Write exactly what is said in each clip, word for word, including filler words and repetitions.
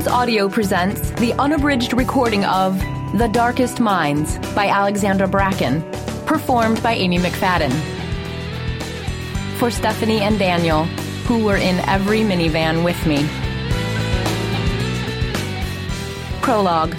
Essence Audio presents the unabridged recording of The Darkest Minds by Alexandra Bracken, performed by Amy McFadden. For Stephanie and Daniel, who were in every minivan with me. Prologue.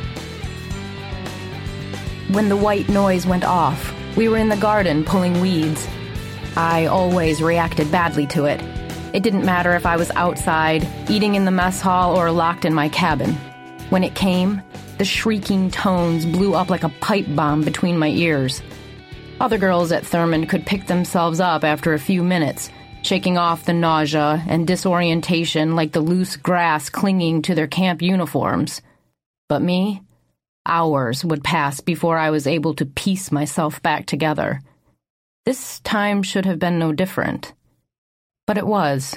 When the white noise went off, we were in the garden pulling weeds. I always reacted badly to it. It didn't matter if I was outside, eating in the mess hall, or locked in my cabin. When it came, the shrieking tones blew up like a pipe bomb between my ears. Other girls at Thurmond could pick themselves up after a few minutes, shaking off the nausea and disorientation like the loose grass clinging to their camp uniforms. But me, hours would pass before I was able to piece myself back together. This time should have been no different. But it was.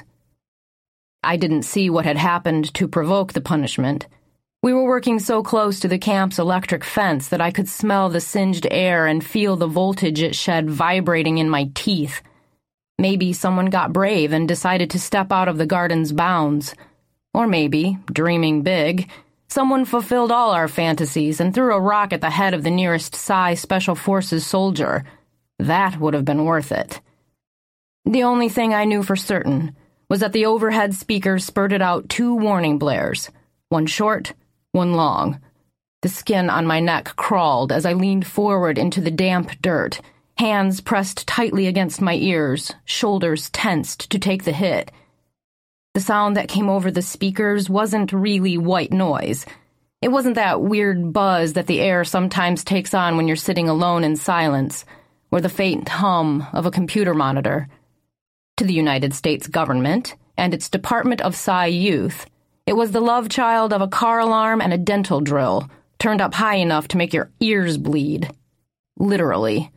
I didn't see what had happened to provoke the punishment. We were working so close to the camp's electric fence that I could smell the singed air and feel the voltage it shed vibrating in my teeth. Maybe someone got brave and decided to step out of the garden's bounds. Or maybe, dreaming big, someone fulfilled all our fantasies and threw a rock at the head of the nearest Psy Special Forces soldier. That would have been worth it. The only thing I knew for certain was that the overhead speakers spurted out two warning blares, one short, one long. The skin on my neck crawled as I leaned forward into the damp dirt, hands pressed tightly against my ears, shoulders tensed to take the hit. The sound that came over the speakers wasn't really white noise. It wasn't that weird buzz that the air sometimes takes on when you're sitting alone in silence, or the faint hum of a computer monitor. To the United States government and its Department of Psy Youth, it was the love child of a car alarm and a dental drill, turned up high enough to make your ears bleed. Literally.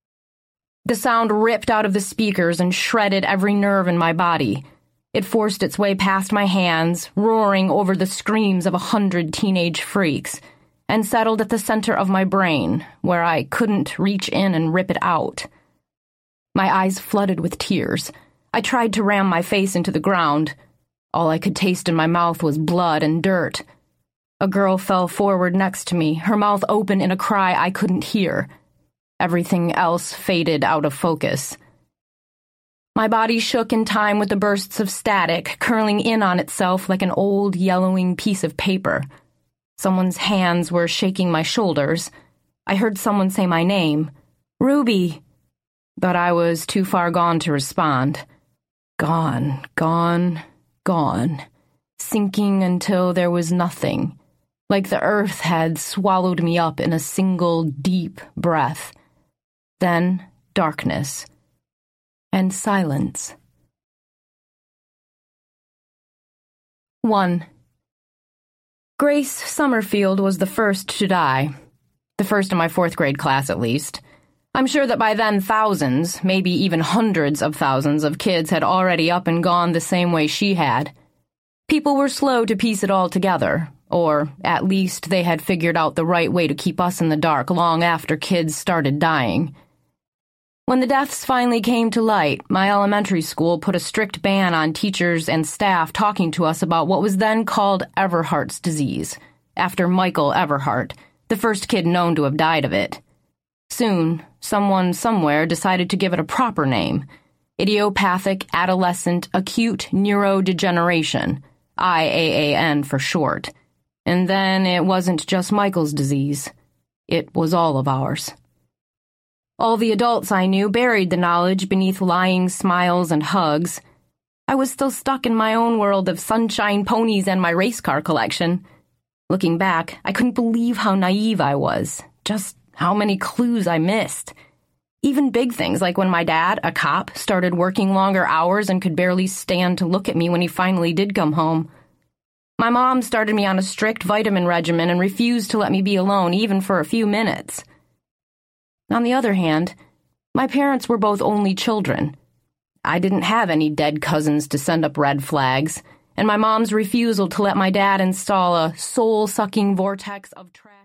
The sound ripped out of the speakers and shredded every nerve in my body. It forced its way past my hands, roaring over the screams of a hundred teenage freaks, and settled at the center of my brain, where I couldn't reach in and rip it out. My eyes flooded with tears. I tried to ram my face into the ground. All I could taste in my mouth was blood and dirt. A girl fell forward next to me, her mouth open in a cry I couldn't hear. Everything else faded out of focus. My body shook in time with the bursts of static, curling in on itself like an old, yellowing piece of paper. Someone's hands were shaking my shoulders. I heard someone say my name. Ruby! But I was too far gone to respond. Gone, gone, gone, sinking until there was nothing, like the earth had swallowed me up in a single deep breath. Then darkness and silence. One. Grace Summerfield was the first to die. The first in my fourth grade class, at least. I'm sure that by then thousands, maybe even hundreds of thousands of kids had already up and gone the same way she had. People were slow to piece it all together, or at least they had figured out the right way to keep us in the dark long after kids started dying. When the deaths finally came to light, my elementary school put a strict ban on teachers and staff talking to us about what was then called Everhart's disease, after Michael Everhart, the first kid known to have died of it. Soon, someone somewhere decided to give it a proper name, Idiopathic Adolescent Acute Neurodegeneration, I A A N for short. And then it wasn't just Michael's disease. It was all of ours. All the adults I knew buried the knowledge beneath lying smiles and hugs. I was still stuck in my own world of sunshine ponies and my race car collection. Looking back, I couldn't believe how naive I was, just how many clues I missed. Even big things like when my dad, a cop, started working longer hours and could barely stand to look at me when he finally did come home. My mom started me on a strict vitamin regimen and refused to let me be alone even for a few minutes. On the other hand, my parents were both only children. I didn't have any dead cousins to send up red flags, and my mom's refusal to let my dad install a soul-sucking vortex of trash